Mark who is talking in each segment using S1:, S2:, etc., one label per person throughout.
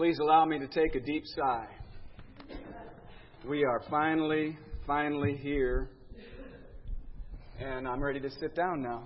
S1: Please allow me to take a deep sigh. We are finally here, and I'm ready to sit down now.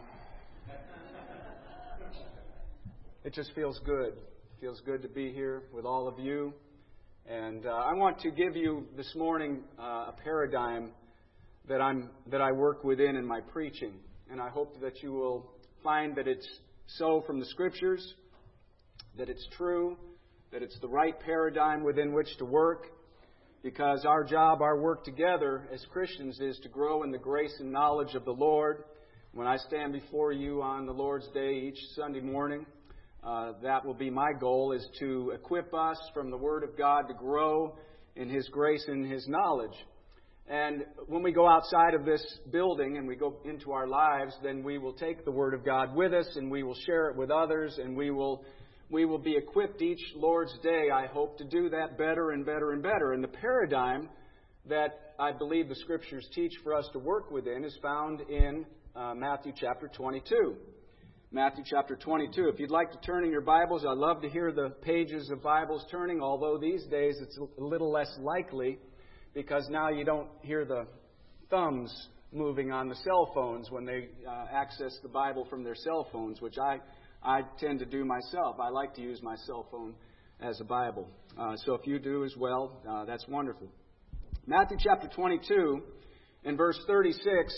S1: It just feels good. It feels good to be here with all of you. And I want to give you this morning a paradigm that I work within in my preaching. And I hope that you will find that it's so from the Scriptures, that it's true, that it's the right paradigm within which to work. Because our job, our work together as Christians is to grow in the grace and knowledge of the Lord. When I stand before you on the Lord's Day each Sunday morning, that will be my goal, is to equip us from the Word of God to grow in His grace and His knowledge. And when we go outside of this building and we go into our lives, then we will take the Word of God with us and we will share it with others, and we will be equipped each Lord's Day, I hope, to do that better and better and better. And the paradigm that I believe the Scriptures teach for us to work within is found in Matthew chapter 22. Matthew chapter 22. If you'd like to turn in your Bibles, I'd love to hear the pages of Bibles turning, although these days it's a little less likely because now you don't hear the thumbs moving on the cell phones when they access the Bible from their cell phones, which I tend to do myself. I like to use my cell phone as a Bible. So if you do as well, that's wonderful. Matthew chapter 22 and verse 36,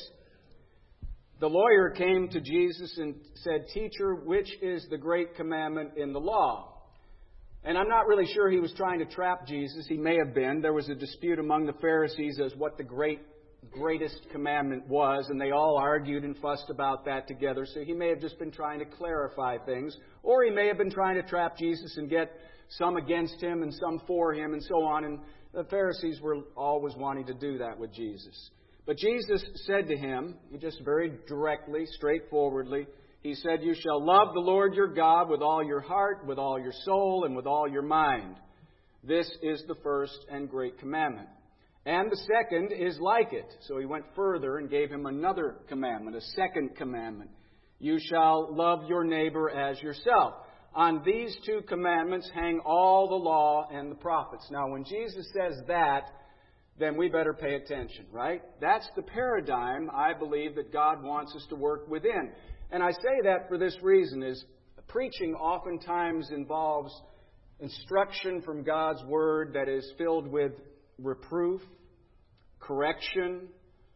S1: the lawyer came to Jesus and said, "Teacher, which is the great commandment in the law?" And I'm not really sure he was trying to trap Jesus. He may have been. There was a dispute among the Pharisees as what the greatest commandment was, and they all argued and fussed about that together. So he may have just been trying to clarify things, or he may have been trying to trap Jesus and get some against him and some for him and so on. And the Pharisees were always wanting to do that with Jesus. But Jesus said to him, just very directly, straightforwardly, He said, "You shall love the Lord your God with all your heart, with all your soul, and with all your mind. This is the first and great commandment. And the second is like it." So he went further and gave him another commandment, a second commandment. "You shall love your neighbor as yourself. On these two commandments hang all the law and the prophets." Now, when Jesus says that, then we better pay attention, right? That's the paradigm, I believe, that God wants us to work within. And I say that for this reason, is preaching oftentimes involves instruction from God's Word that is filled with reproof, correction,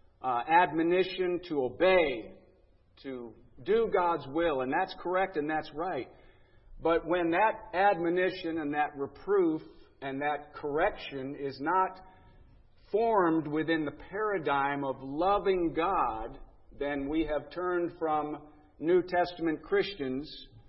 S1: admonition to obey, to do God's will. And that's correct and that's right. But when that admonition and that reproof and that correction is not formed within the paradigm of loving God, then we have turned from New Testament Christians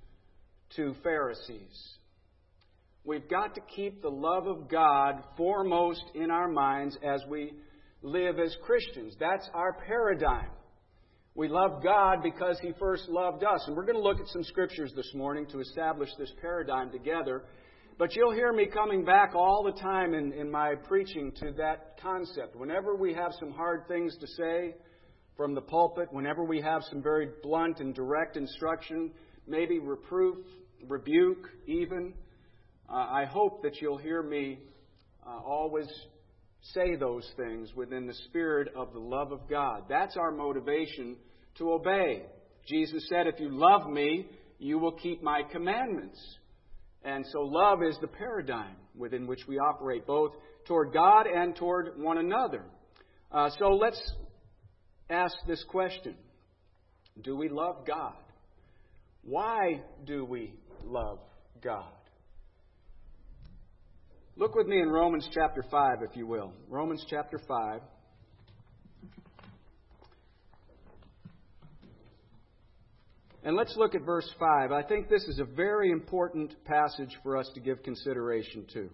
S1: to Pharisees. We've got to keep the love of God foremost in our minds as we live as Christians. That's our paradigm. We love God because He first loved us. And we're going to look at some scriptures this morning to establish this paradigm together. But you'll hear me coming back all the time in my preaching to that concept. Whenever we have some hard things to say from the pulpit, whenever we have some very blunt and direct instruction, maybe reproof, rebuke even, I hope that you'll hear me always say those things within the spirit of the love of God. That's our motivation to obey. Jesus said, "If you love me, you will keep my commandments." And so love is the paradigm within which we operate, both toward God and toward one another. So let's ask this question. Do we love God? Why do we love God? Look with me in Romans chapter 5, if you will. Romans chapter 5. And let's look at verse 5. I think this is a very important passage for us to give consideration to.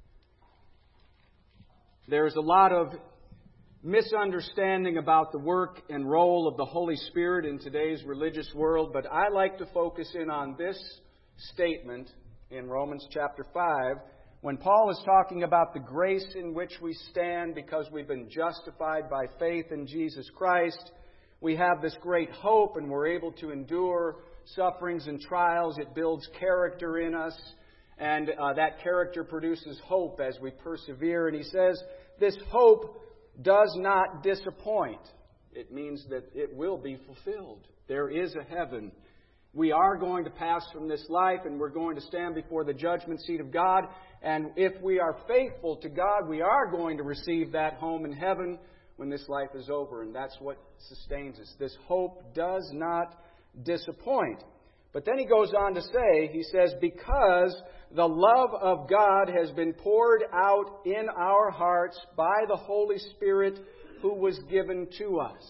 S1: There's a lot of misunderstanding about the work and role of the Holy Spirit in today's religious world, but I like to focus in on this statement in Romans chapter 5, when Paul is talking about the grace in which we stand because we've been justified by faith in Jesus Christ. We have this great hope and we're able to endure sufferings and trials. It builds character in us. And that character produces hope as we persevere. And he says, this hope does not disappoint. It means that it will be fulfilled. There is a heaven. We are going to pass from this life, and we're going to stand before the judgment seat of God. And if we are faithful to God, we are going to receive that home in heaven when this life is over. And that's what sustains us. This hope does not disappoint. But then he goes on to say, he says, because the love of God has been poured out in our hearts by the Holy Spirit who was given to us.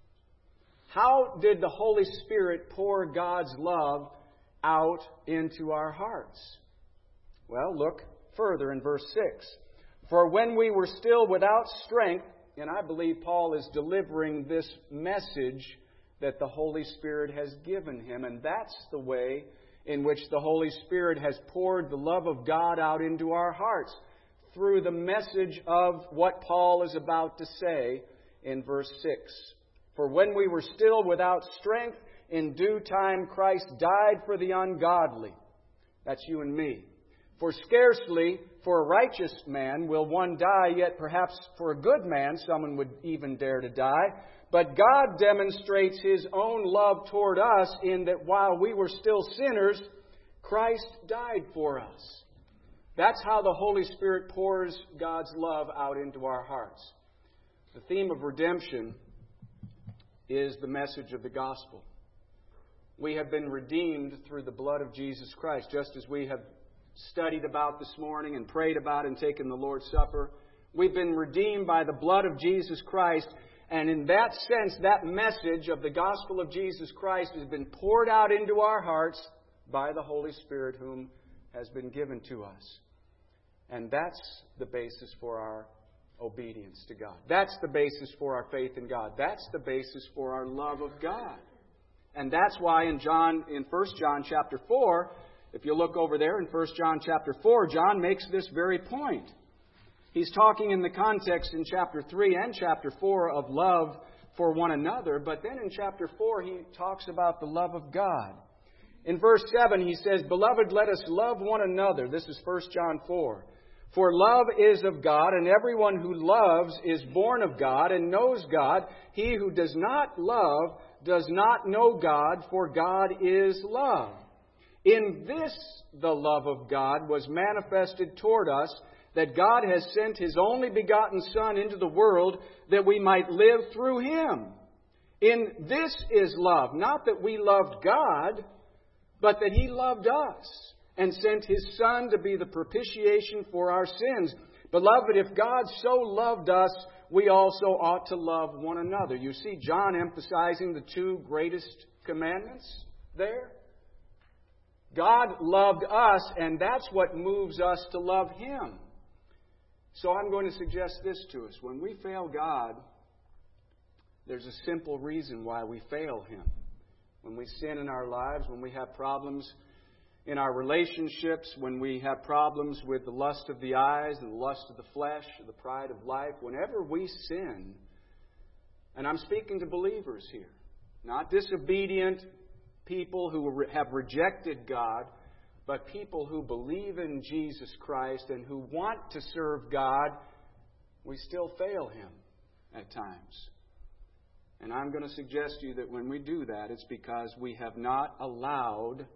S1: How did the Holy Spirit pour God's love out into our hearts? Well, look further in verse 6. For when we were still without strength, and I believe Paul is delivering this message that the Holy Spirit has given him, and that's the way in which the Holy Spirit has poured the love of God out into our hearts, through the message of what Paul is about to say in verse 6. For when we were still without strength, in due time Christ died for the ungodly. That's you and me. For scarcely for a righteous man will one die, yet perhaps for a good man someone would even dare to die. But God demonstrates His own love toward us in that while we were still sinners, Christ died for us. That's how the Holy Spirit pours God's love out into our hearts. The theme of redemption is the message of the gospel. We have been redeemed through the blood of Jesus Christ, just as we have studied about this morning and prayed about and taken the Lord's Supper. We've been redeemed by the blood of Jesus Christ, and in that sense, that message of the gospel of Jesus Christ has been poured out into our hearts by the Holy Spirit whom has been given to us. And that's the basis for our obedience to God. That's the basis for our faith in God. That's the basis for our love of God. And that's why in 1 John chapter 4, if you look over there in 1 John chapter 4, John makes this very point. He's talking in the context in chapter 3 and chapter 4 of love for one another, but then in chapter 4 he talks about the love of God. In verse 7 he says, Beloved, let us love one another. This is 1 John 4. For love is of God, and everyone who loves is born of God and knows God. He who does not love does not know God, for God is love. In this the love of God was manifested toward us, that God has sent His only begotten Son into the world that we might live through Him. In this is love, not that we loved God, but that He loved us and sent His Son to be the propitiation for our sins. Beloved, if God so loved us, we also ought to love one another. You see John emphasizing the two greatest commandments there. God loved us, and that's what moves us to love Him. So I'm going to suggest this to us. When we fail God, there's a simple reason why we fail Him. When we sin in our lives, when we have problems in our relationships, when we have problems with the lust of the eyes and the lust of the flesh, the pride of life, whenever we sin, and I'm speaking to believers here, not disobedient people who have rejected God, but people who believe in Jesus Christ and who want to serve God, we still fail Him at times. And I'm going to suggest to you that when we do that, it's because we have not allowed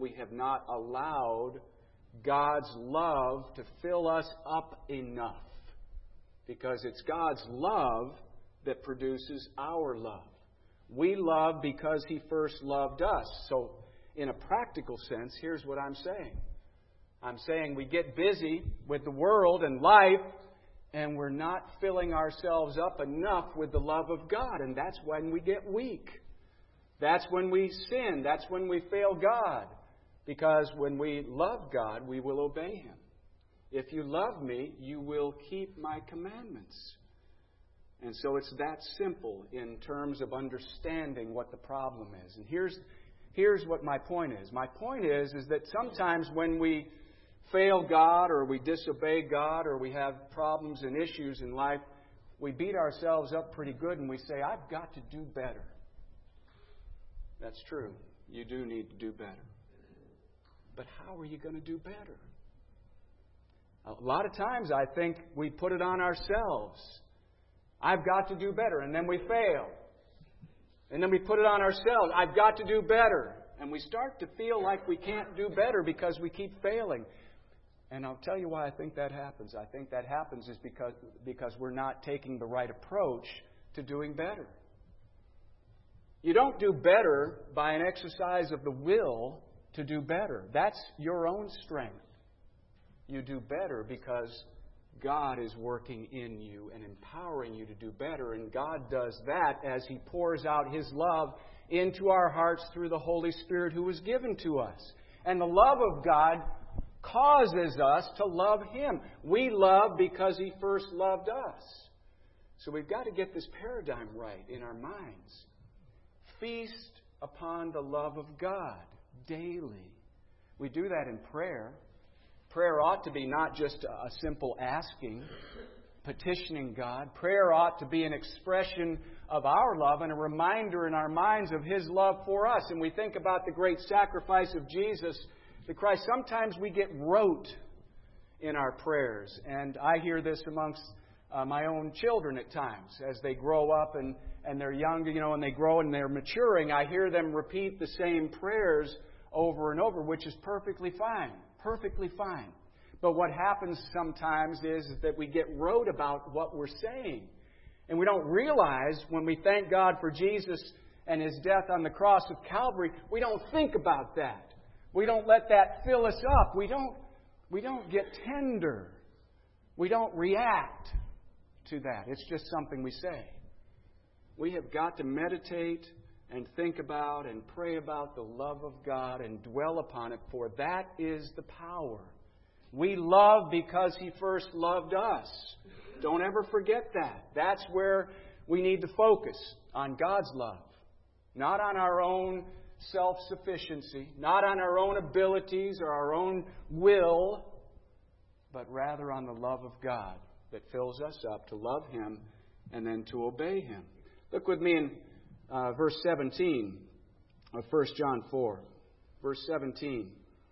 S1: God's love to fill us up enough. Because it's God's love that produces our love. We love because He first loved us. So, in a practical sense, here's what I'm saying. I'm saying we get busy with the world and life, and we're not filling ourselves up enough with the love of God. And that's when we get weak. That's when we sin. That's when we fail God. Because when we love God, we will obey Him. If you love me, you will keep my commandments. And so it's that simple in terms of understanding what the problem is. And here's what my point is. My point is that sometimes when we fail God or we disobey God or we have problems and issues in life, we beat ourselves up pretty good and we say, I've got to do better. That's true. You do need to do better. But how are you going to do better? A lot of times I think we put it on ourselves. I've got to do better, and then we fail. And then we put it on ourselves. I've got to do better. And we start to feel like we can't do better because we keep failing. And I'll tell you why I think that happens. I think that happens is because we're not taking the right approach to doing better. You don't do better by an exercise of the will to do better. That's your own strength. You do better because God is working in you and empowering you to do better. And God does that as He pours out His love into our hearts through the Holy Spirit who was given to us. And the love of God causes us to love Him. We love because He first loved us. So we've got to get this paradigm right in our minds. Feast upon the love of God daily. We do that in prayer. Prayer ought to be not just a simple asking, petitioning God. Prayer ought to be an expression of our love and a reminder in our minds of His love for us. And we think about the great sacrifice of Jesus, the Christ. Sometimes we get rote in our prayers. And I hear this amongst my own children at times. As they grow up and they're young, and they grow and they're maturing, I hear them repeat the same prayers over and over, which is perfectly fine. Perfectly fine. But what happens sometimes is that we get rote about what we're saying. And we don't realize when we thank God for Jesus and His death on the cross of Calvary, we don't think about that. We don't let that fill us up. We don't get tender. We don't react to that. It's just something we say. We have got to meditate and think about and pray about the love of God and dwell upon it, for that is the power. We love because He first loved us. Don't ever forget that. That's where we need to focus, on God's love. Not on our own self-sufficiency, not on our own abilities or our own will, but rather on the love of God that fills us up to love Him and then to obey Him. Look with me in verse 17 of 1 John 4. Verse 17.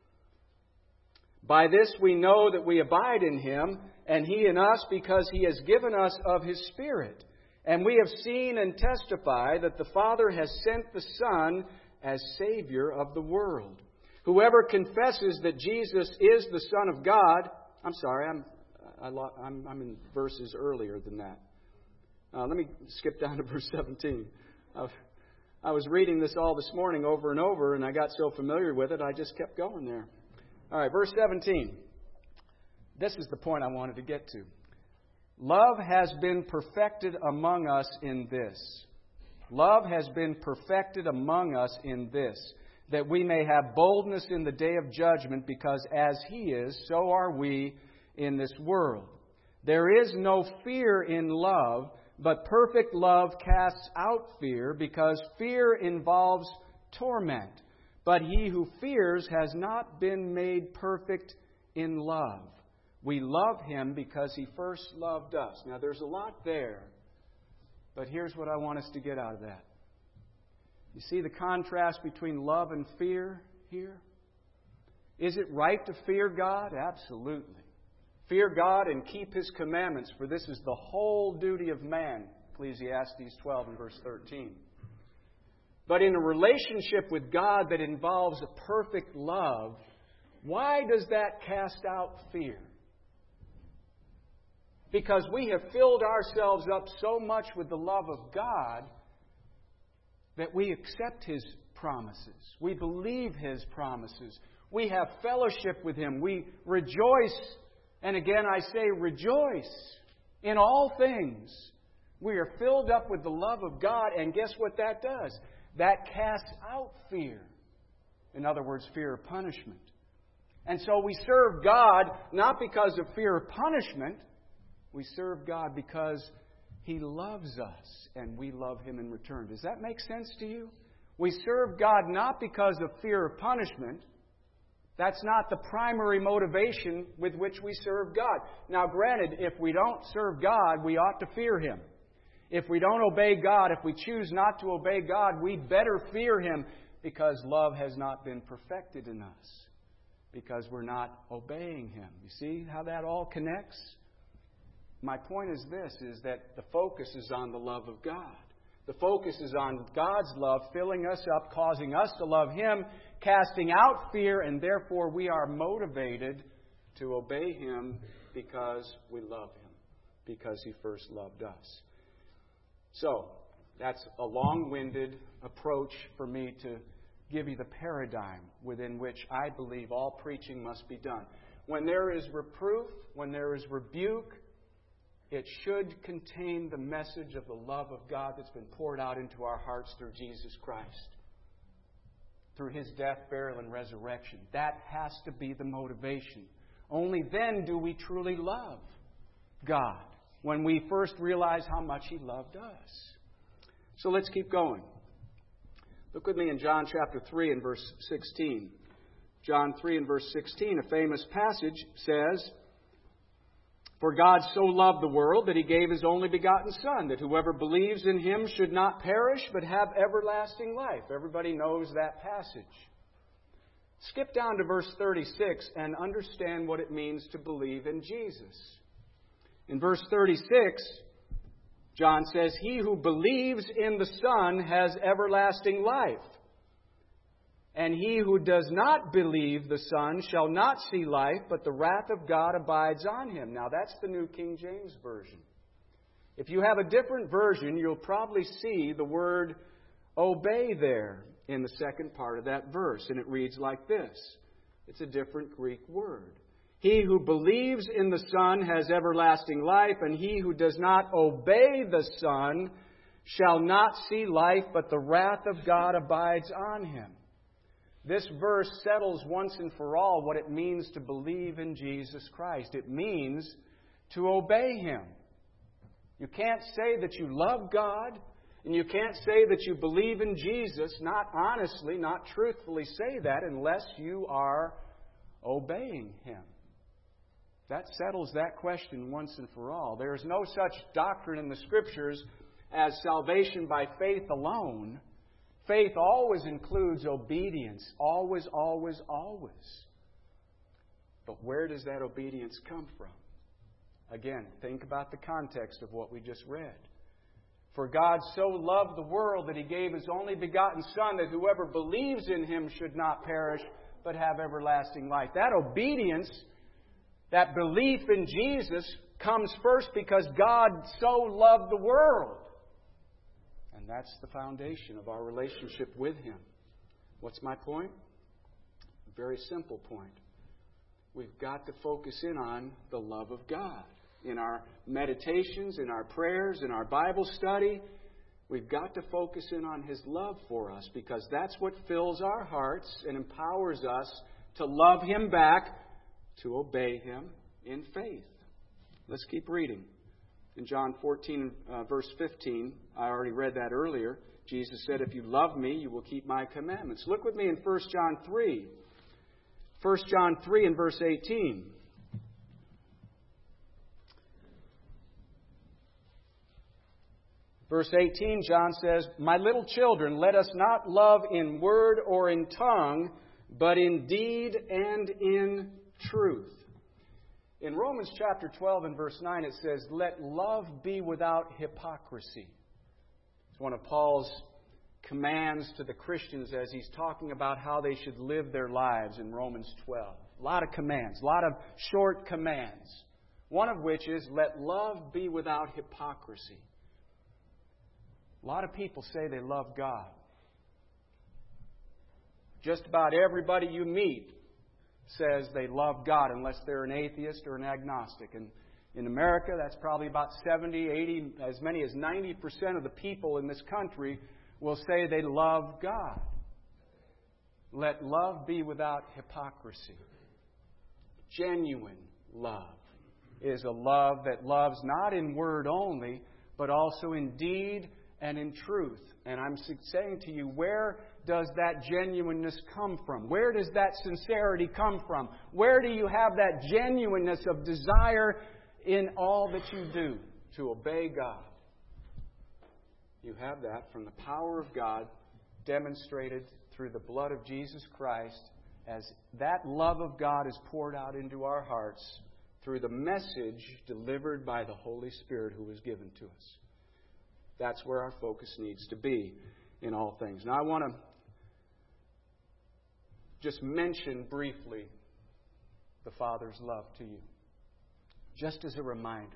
S1: By this we know that we abide in Him, and He in us, because He has given us of His Spirit. And we have seen and testify that the Father has sent the Son as Savior of the world. Whoever confesses that Jesus is the Son of God... I'm sorry, I'm in verses earlier than that. Let me skip down to verse 17. I was reading this all this morning over and over, and I got so familiar with it, I just kept going there. All right, verse 17. This is the point I wanted to get to. Love has been perfected among us in this. Love has been perfected among us in this, that we may have boldness in the day of judgment, because as He is, so are we in this world. There is no fear in love, but perfect love casts out fear, because fear involves torment. But he who fears has not been made perfect in love. We love Him because He first loved us. Now, there's a lot there, but here's what I want us to get out of that. You see the contrast between love and fear here? Is it right to fear God? Absolutely. Fear God and keep His commandments, for this is the whole duty of man. Ecclesiastes 12 and verse 13. But in a relationship with God that involves a perfect love, why does that cast out fear? Because we have filled ourselves up so much with the love of God that we accept His promises. We believe His promises. We have fellowship with Him. We rejoice. And again, I say rejoice in all things. We are filled up with the love of God. And guess what that does? That casts out fear. In other words, fear of punishment. And so we serve God not because of fear of punishment. We serve God because He loves us and we love Him in return. Does that make sense to you? We serve God not because of fear of punishment. That's not the primary motivation with which we serve God. Now, granted, if we don't serve God, we ought to fear Him. If we don't obey God, if we choose not to obey God, we better fear Him, because love has not been perfected in us. because we're not obeying Him. You see how that all connects? My point is this, is that the focus is on the love of God. The focus is on God's love filling us up, causing us to love Him, casting out fear, and therefore we are motivated to obey Him because we love Him, because He first loved us. So, that's a long-winded approach for me to give you the paradigm within which I believe all preaching must be done. When there is reproof, when there is rebuke, it should contain the message of the love of God that's been poured out into our hearts through Jesus Christ, through His death, burial, and resurrection. That has to be the motivation. Only then do we truly love God, when we first realize how much He loved us. So let's keep going. Look with me in John chapter 3 and verse 16. John 3 and verse 16, a famous passage says, "For God so loved the world that He gave His only begotten Son, that whoever believes in Him should not perish but have everlasting life." Everybody knows that passage. Skip down to verse 36 and understand what it means to believe in Jesus. In verse 36, John says, "He who believes in the Son has everlasting life. And he who does not believe the Son shall not see life, but the wrath of God abides on him." Now that's the New King James Version. If you have a different version, you'll probably see the word obey there in the second part of that verse. And it reads like this. It's a different Greek word. "He who believes in the Son has everlasting life, and he who does not obey the Son shall not see life, but the wrath of God abides on him." This verse settles once and for all what it means to believe in Jesus Christ. It means to obey Him. You can't say that you love God, and you can't say that you believe in Jesus, not honestly, not truthfully say that, unless you are obeying Him. That settles that question once and for all. There is no such doctrine in the Scriptures as salvation by faith alone. Faith always includes obedience. Always, always, always. But where does that obedience come from? Again, think about the context of what we just read. "For God so loved the world that He gave His only begotten Son, that whoever believes in Him should not perish, but have everlasting life." That obedience, that belief in Jesus, comes first because God so loved the world. And that's the foundation of our relationship with Him. What's my point? A very simple point. We've got to focus in on the love of God. In our meditations, in our prayers, in our Bible study, we've got to focus in on His love for us, because that's what fills our hearts and empowers us to love Him back, to obey Him in faith. Let's keep reading. In John 14, verse 15, I already read that earlier. Jesus said, "If you love me, you will keep my commandments." Look with me in 1 John 3. 1 John 3 and verse 18. Verse 18, John says, "My little children, let us not love in word or in tongue, but in deed and in truth." In Romans chapter 12 and verse 9, it says, "Let love be without hypocrisy." It's one of Paul's commands to the Christians as he's talking about how they should live their lives in Romans 12. A lot of commands, a lot of short commands. One of which is, let love be without hypocrisy. A lot of people say they love God. Just about everybody you meet says they love God, unless they're an atheist or an agnostic. And in America, that's probably about 70, 80, as many as 90% of the people in this country will say they love God. Let love be without hypocrisy. Genuine love is a love that loves not in word only, but also in deed and in truth. And I'm saying to you, where does that genuineness come from? Where does that sincerity come from? Where do you have that genuineness of desire in all that you do to obey God? You have that from the power of God demonstrated through the blood of Jesus Christ as that love of God is poured out into our hearts through the message delivered by the Holy Spirit who was given to us. That's where our focus needs to be in all things. Now, I want to just mention briefly the Father's love to you, just as a reminder.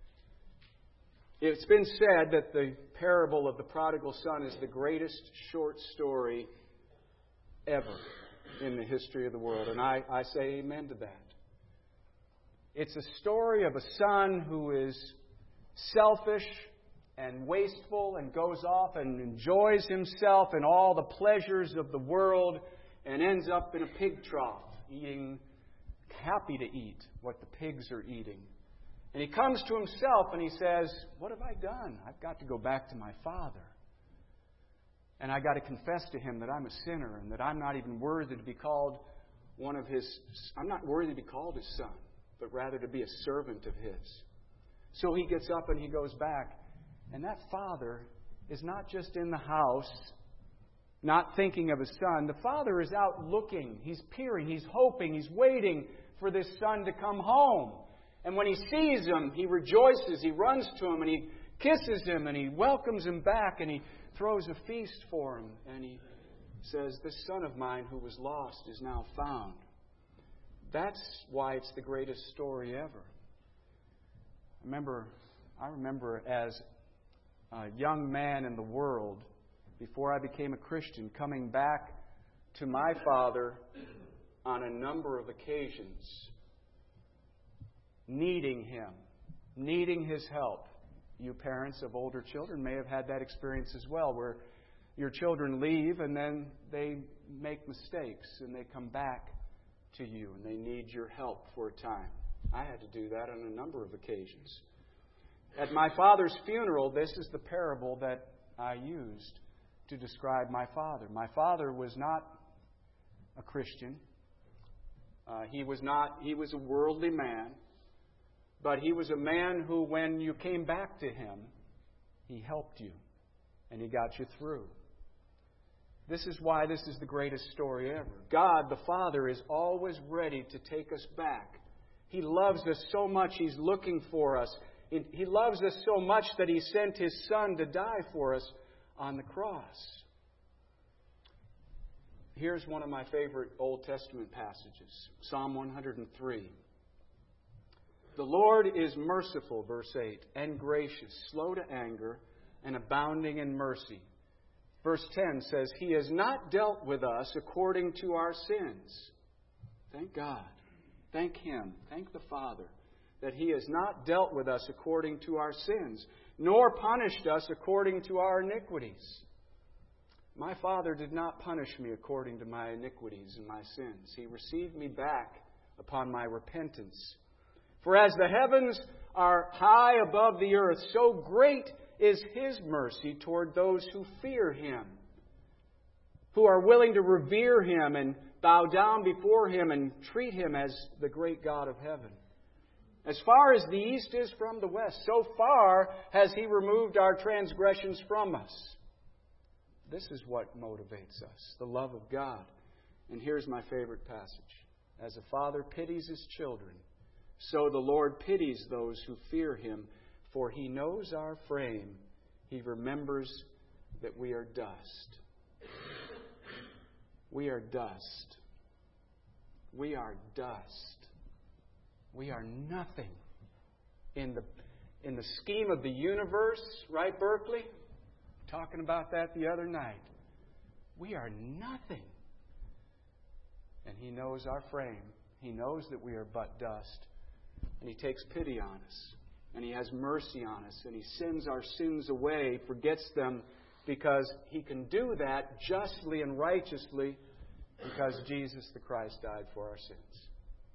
S1: It's been said that the parable of the prodigal son is the greatest short story ever in the history of the world. And I say amen to that. It's a story of a son who is selfish and wasteful and goes off and enjoys himself and all the pleasures of the world and ends up in a pig trough, happy to eat what the pigs are eating. And he comes to himself and he says, "What have I done? I've got to go back to my father. And I've got to confess to him that I'm a sinner and that I'm not even worthy to be called I'm not worthy to be called his son, but rather to be a servant of his." So he gets up and he goes back. And that father is not just in the house, not thinking of his son. The father is out looking. He's peering. He's hoping. He's waiting for this son to come home. And when he sees him, he rejoices. He runs to him and he kisses him and he welcomes him back and he throws a feast for him. And he says, "This son of mine who was lost is now found." That's why it's the greatest story ever. I remember as a young man in the world, before I became a Christian, coming back to my father on a number of occasions, needing him, needing his help. You parents of older children may have had that experience as well, where your children leave and then they make mistakes and they come back to you and they need your help for a time. I had to do that on a number of occasions. At my father's funeral, this is the parable that I used to describe my father. My father was not a Christian. He was a worldly man. But he was a man who, when you came back to him, he helped you and he got you through. This is why this is the greatest story ever. God, the Father, is always ready to take us back. He loves us so much, He's looking for us. He loves us so much that He sent His Son to die for us on the cross. Here's one of my favorite Old Testament passages, Psalm 103. "The Lord is merciful," verse 8, "and gracious, slow to anger, and abounding in mercy." Verse 10 says, "He has not dealt with us according to our sins." Thank God. Thank Him. Thank the Father that He has not dealt with us according to our sins, nor punished us according to our iniquities. My Father did not punish me according to my iniquities and my sins. He received me back upon my repentance. "For as the heavens are high above the earth, so great is His mercy toward those who fear Him, who are willing to revere Him and bow down before Him and treat Him as the great God of heaven. As far as the east is from the west, so far has He removed our transgressions from us." This is what motivates us, the love of God. And here's my favorite passage. "As a father pities his children, so the Lord pities those who fear Him, for He knows our frame. He remembers that we are dust." We are dust. We are dust. We are nothing in the scheme of the universe, right, Berkeley? Talking about that the other night. We are nothing. And He knows our frame. He knows that we are but dust. And He takes pity on us. And He has mercy on us. And He sends our sins away, forgets them, because He can do that justly and righteously because Jesus the Christ died for our sins.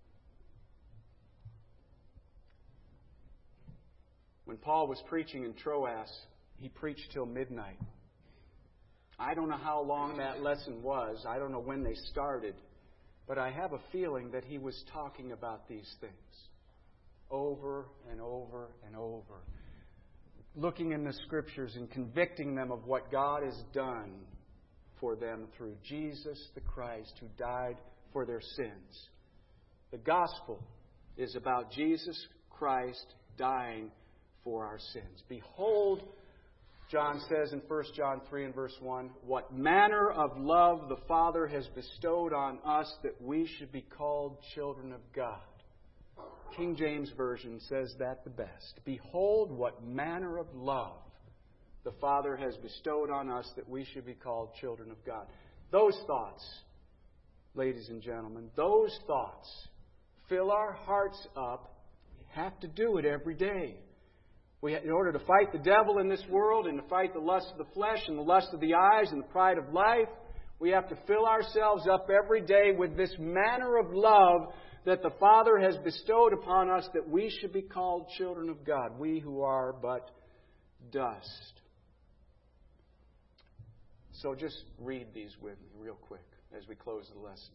S1: When Paul was preaching in Troas, he preached till midnight. I don't know how long that lesson was. I don't know when they started. But I have a feeling that he was talking about these things over and over and over. Looking in the Scriptures and convicting them of what God has done for them through Jesus the Christ, who died for their sins. The gospel is about Jesus Christ dying for our sins. Behold, John says in 1 John 3 and verse 1, what manner of love the Father has bestowed on us that we should be called children of God. King James Version says that the best. Behold, what manner of love the Father has bestowed on us that we should be called children of God. Those thoughts, ladies and gentlemen, those thoughts fill our hearts up. We have to do it every day. In order to fight the devil in this world and to fight the lust of the flesh and the lust of the eyes and the pride of life, we have to fill ourselves up every day with this manner of love that the Father has bestowed upon us that we should be called children of God, we who are but dust. So just read these with me real quick as we close the lesson.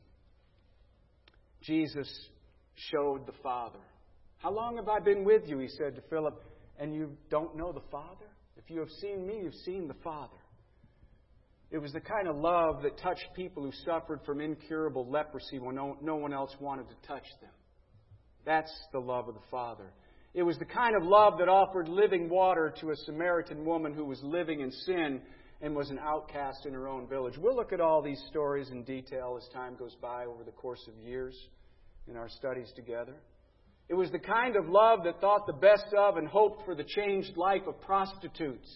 S1: Jesus showed the Father. How long have I been with you, he said to Philip, and you don't know the Father? If you have seen me, you've seen the Father. It was the kind of love that touched people who suffered from incurable leprosy when no one else wanted to touch them. That's the love of the Father. It was the kind of love that offered living water to a Samaritan woman who was living in sin and was an outcast in her own village. We'll look at all these stories in detail as time goes by over the course of years in our studies together. It was the kind of love that thought the best of and hoped for the changed life of prostitutes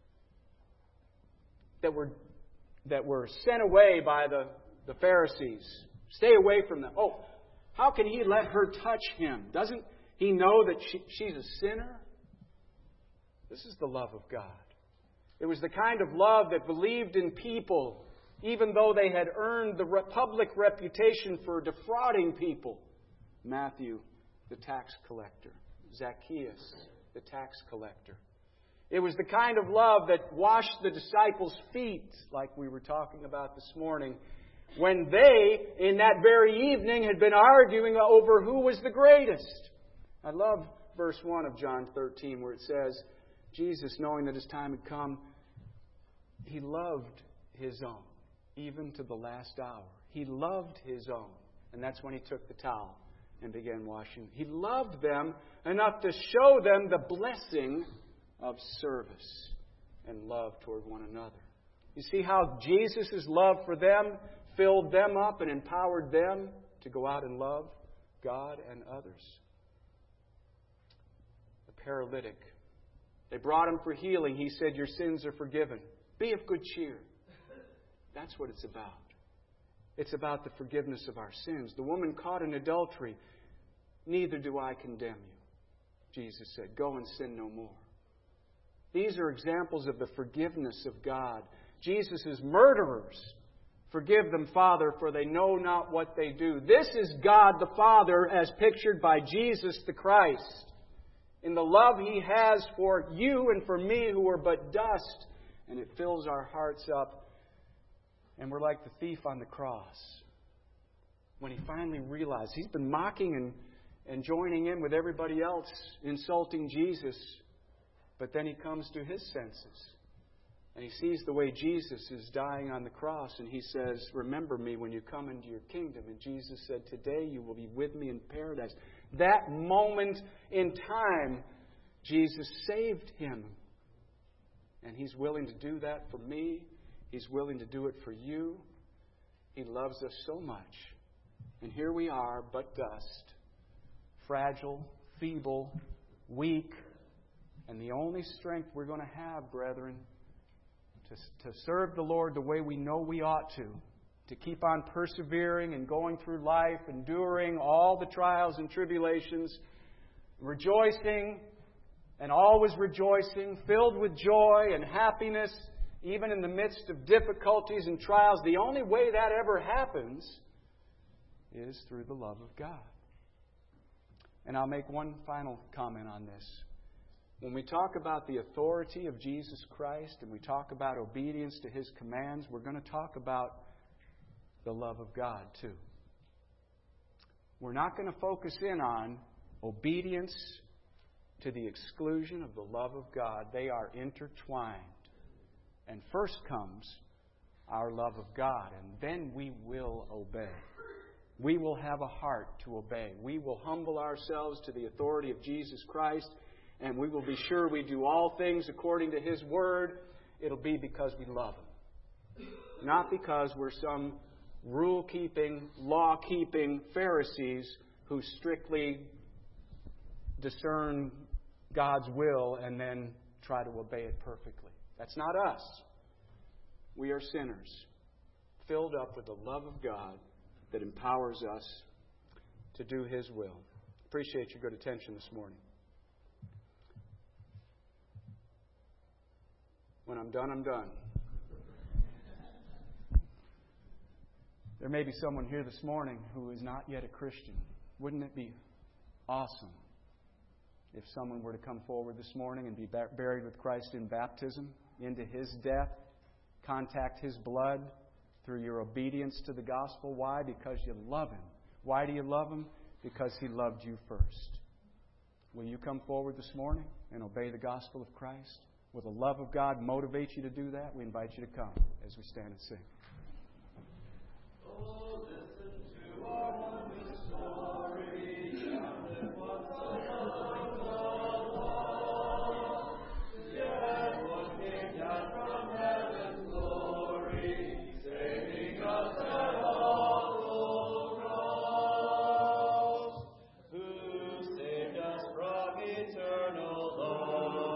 S1: that were sent away by the Pharisees. Stay away from them. Oh, how can he let her touch him? Doesn't he know that she's a sinner? This is the love of God. It was the kind of love that believed in people, even though they had earned the public reputation for defrauding people. Matthew, the tax collector. Zacchaeus, the tax collector. It was the kind of love that washed the disciples' feet, like we were talking about this morning, when they, in that very evening, had been arguing over who was the greatest. I love verse 1 of John 13, where it says, Jesus, knowing that his time had come, he loved his own, even to the last hour. He loved his own. And that's when he took the towel and began washing. He loved them enough to show them the blessing of service and love toward one another. You see how Jesus' love for them filled them up and empowered them to go out and love God and others. The paralytic. They brought him for healing. He said, your sins are forgiven. Be of good cheer. That's what it's about. It's about the forgiveness of our sins. The woman caught in adultery, neither do I condemn you. Jesus said, go and sin no more. These are examples of the forgiveness of God. Jesus' murderers, forgive them, Father, for they know not what they do. This is God the Father as pictured by Jesus the Christ. In the love He has for you and for me who are but dust. And it fills our hearts up. And we're like the thief on the cross. When he finally realized he's been mocking and joining in with everybody else, insulting Jesus. But then he comes to his senses. And he sees the way Jesus is dying on the cross. And he says, remember me when you come into your kingdom. And Jesus said, today you will be with me in paradise. That moment in time, Jesus saved him. And He's willing to do that for me. He's willing to do it for you. He loves us so much. And here we are, but dust. Fragile, feeble, weak. And the only strength we're going to have, brethren, to serve the Lord the way we know we ought to keep on persevering and going through life, enduring all the trials and tribulations, rejoicing and always rejoicing, filled with joy and happiness, even in the midst of difficulties and trials. The only way that ever happens is through the love of God. And I'll make one final comment on this. When we talk about the authority of Jesus Christ and we talk about obedience to His commands, we're going to talk about the love of God too. We're not going to focus in on obedience to the exclusion of the love of God. They are intertwined. And first comes our love of God, and then we will obey. we will have a heart to obey. We will humble ourselves to the authority of Jesus Christ, and we will be sure we do all things according to His Word. It'll be because we love Him. Not because we're some rule-keeping, law-keeping Pharisees who strictly discern God's will and then try to obey it perfectly. That's not us. We are sinners, filled up with the love of God that empowers us to do His will. Appreciate your good attention this morning. When I'm done, I'm done. There may be someone here this morning who is not yet a Christian. Wouldn't it be awesome if someone were to come forward this morning and be buried with Christ in baptism, into His death, contact His blood through your obedience to the gospel? Why? Because you love Him. Why do you love Him? Because He loved you first. Will you come forward this morning and obey the gospel of Christ? Will the love of God motivate you to do that? We invite you to come as we stand and sing.
S2: Oh, listen to our wondrous story, and what's the love of the Lord? Yet one came down from heaven's glory, saving us at all rose, who saved us from eternal loss.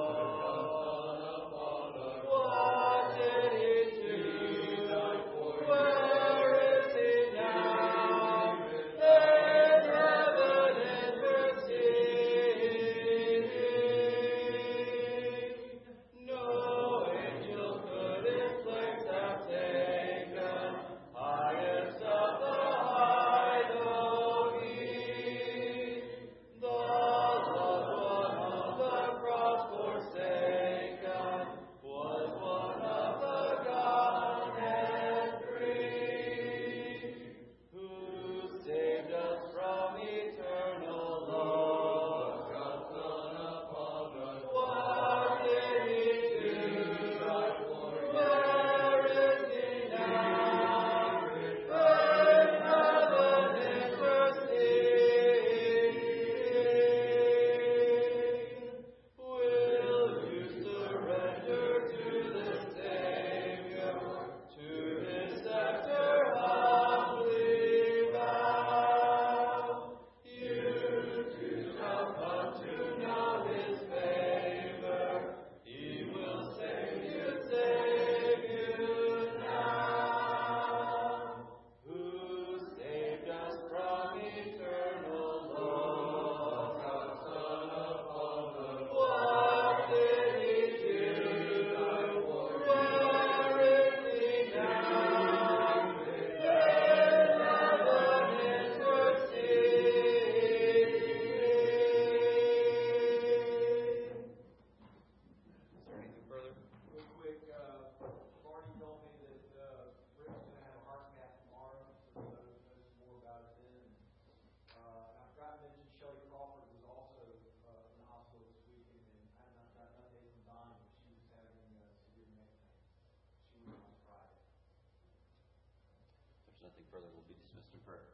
S2: What did He do? Where is He now? In heaven interceding. No angel could His place have taken. Highest of the high, though He, the loved one on the cross forsaken, was one of the Godhead three, who saved us from eternal loss. God's Son upon us. What did He do? Where is He now? In heaven interceding. Will you surrender to the Savior, to His scepter humbly bow? You too shall come to know His favor. He will save you now. Who saved us from eternal loss, God's Son upon the what did He do? Where is He now? In heaven interceding. Is there anything further?
S3: Real quick, Marty told me that Rick's going to have a heart cath tomorrow, so those knows more about it then. And I forgot to mention Shelley Crawford was also in the hospital this weekend, and I have not got an update from Don, but she was having severe neck pain. She was on Friday.
S2: If there's nothing further, we'll be dismissed in prayer.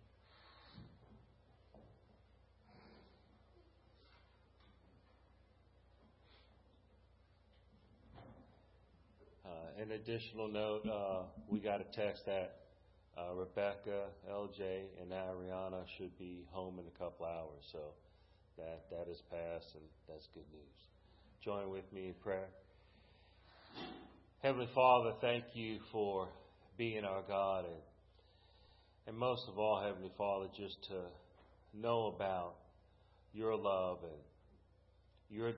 S4: An additional note, we got a text that Rebecca, LJ, and Ariana should be home in a couple hours. So that is passed, and that's good news. Join with me in prayer. Heavenly Father, thank you for being our God. And most of all, Heavenly Father, just to know about your love and your